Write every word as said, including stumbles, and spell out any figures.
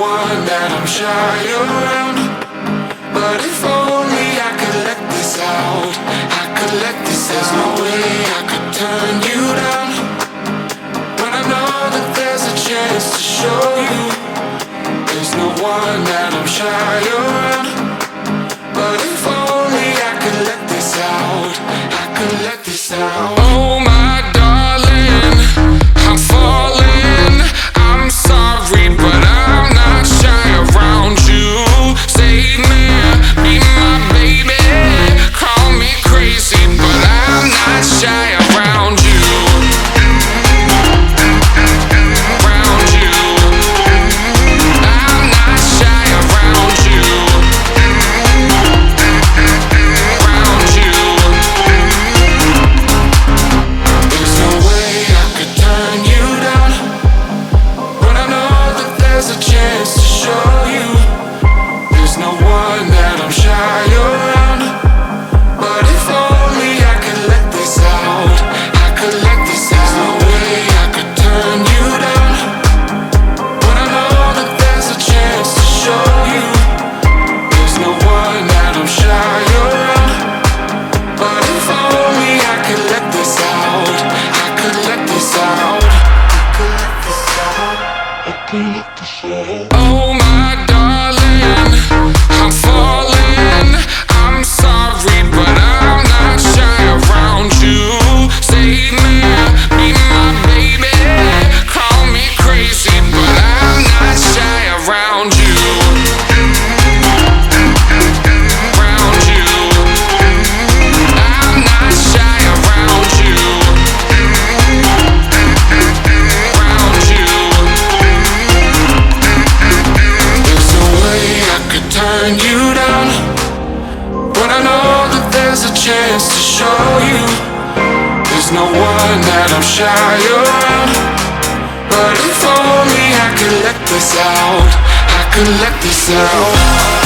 one that I'm shy around. But if only I could let this out, I could let this out. There's no way I could turn you down, when I know that there's a chance to show you. There's no one that I'm shy around. But if only I could let this out, I could let this out. Oh my darling, I'm falling. I'm sorry, but I'm not shy around you. Save me, be my baby. Call me crazy, but I'm not shy around you. Around you. I'm not shy around you. Around you. There's no way I could turn you down, when I know that there's a chance to show you. There's no one that I'm shy around. But if only I could let this out, I could let this out. There's no way I could turn you down, when I know that there's a chance to show you. There's no one that I'm shy around. But if only I could let this out, I could let this out. I could let this out. I could let this out. Oh my darling, I'm falling. I'm sorry, but I'm not shy around you. Save me, be my baby. Call me crazy, but I'm not shy around you. Around you. I'm not shy around you. Around you. There's no way I could turn you down, when I know that there's a chance to show you. There's no one that I'm shy around. But if only I could let this out, I could let this out.